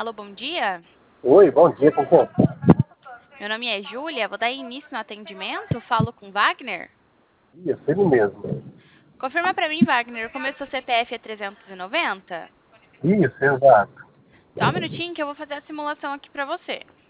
Alô, bom dia. Oi, bom dia, com quem? Meu nome é Júlia, vou dar início no atendimento. Falo com Wagner. Isso, ele mesmo. Confirma para mim, Wagner, como é seu CPF é 390? Isso, exato. Só um minutinho que eu vou fazer a simulação aqui para você.